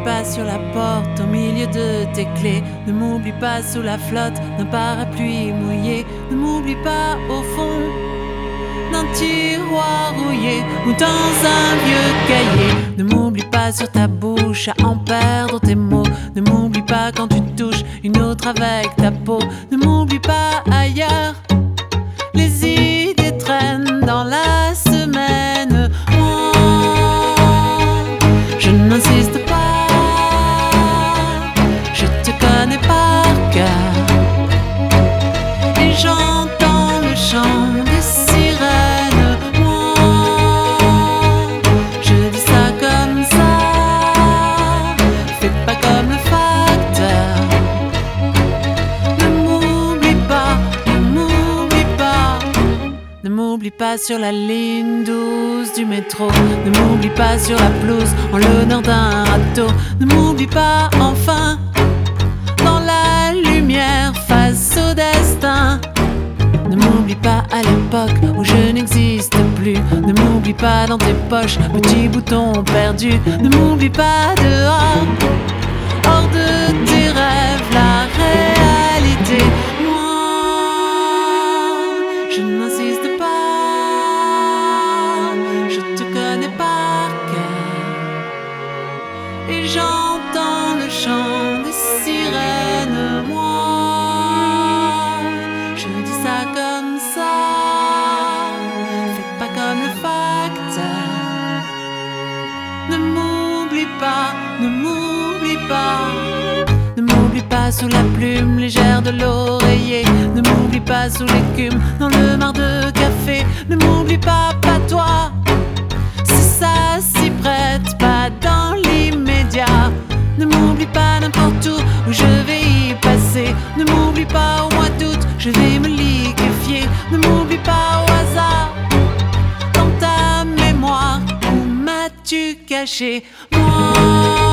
pas sur la porte au milieu de tes clés. Ne m'oublie pas sous la flotte d'un parapluie mouillé. Ne m'oublie pas au fond d'un tiroir rouillé ou dans un vieux cahier. Ne m'oublie pas sur ta bouche à en perdre tes mots. Ne m'oublie pas quand tu touches une autre avec ta peau. Ne m'oublie pas ailleurs, les idées traînent dans la semaine. Je n'insiste pas, je te connais par cœur. Et j'entends le chant des sirènes. Moi, je dis ça comme ça. Fais pas comme le facteur. Ne m'oublie pas, ne m'oublie pas. Ne m'oublie pas sur la ligne 12 du métro. Ne m'oublie pas sur la pelouse en l'honneur d'un râteau. Ne m'oublie pas enfin dans la lumière face au destin. Ne m'oublie pas à l'époque où je n'existe plus. Ne m'oublie pas dans tes poches, petit bouton perdu. Ne m'oublie pas dehors, hors de tes rêves, la réalité. Moi, je n'insiste pas, je te connais par cœur. Et j'entends le chant des sirènes. Moi, je dis ça comme ça. Fais pas comme le facteur. Ne m'oublie pas, ne m'oublie pas. Ne m'oublie pas sous la plume légère de l'oreiller. Ne m'oublie pas sous l'écume dans le mar de café. Ne m'oublie pas, pas toi. Si ça s'y prête, pas dans l'immédiat. Ne m'oublie pas n'importe où je vais y passer. Ne m'oublie pas au mois d'août, je vais me liquéfier. Ne m'oublie pas au hasard, dans ta mémoire, où m'as-tu caché? Moi,